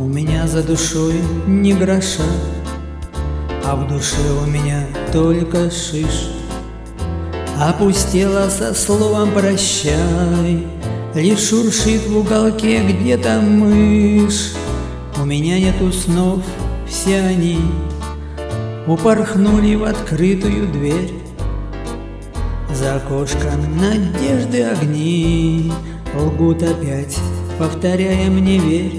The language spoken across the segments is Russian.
У меня за душой ни гроша, а в душе у меня только шиш. Опустела со словом «прощай», лишь шуршит в уголке где-то мышь. У меня нету снов, все они упорхнули в открытую дверь. За окошком надежды огни лгут опять, повторяя мне «верь».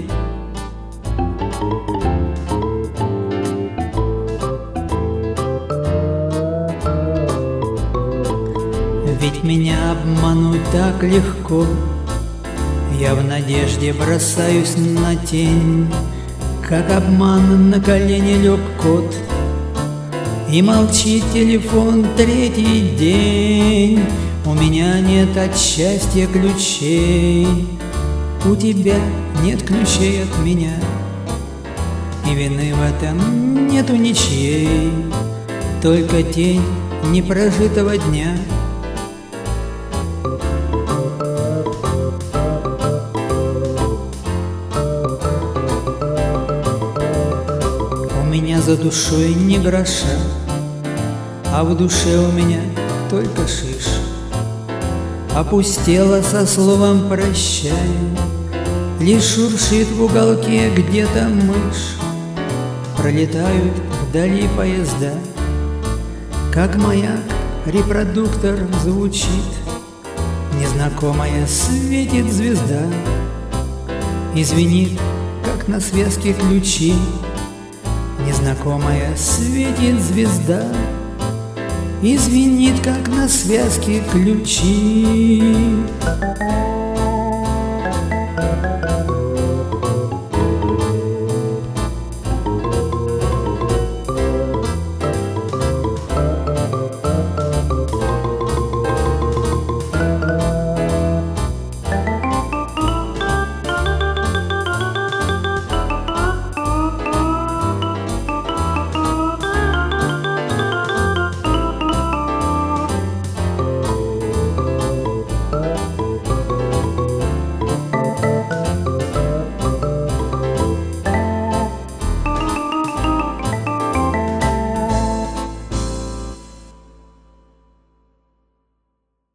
Ведь меня обмануть так легко, я в надежде бросаюсь на тень, как обман на колени лег кот. И молчит телефон третий день. У меня нет от счастья ключей, у тебя нет ключей от меня, и вины в этом нету ничьей, только тень непрожитого дня. У меня за душой ни гроша, а в душе у меня только шиш. Опустела со словом «прощай», лишь шуршит в уголке где-то мышь. Пролетают вдали поезда, как маяк репродуктор звучит. Незнакомая светит звезда и звенит, как на связке ключи. Незнакомая светит звезда и звенит, как на связке ключи.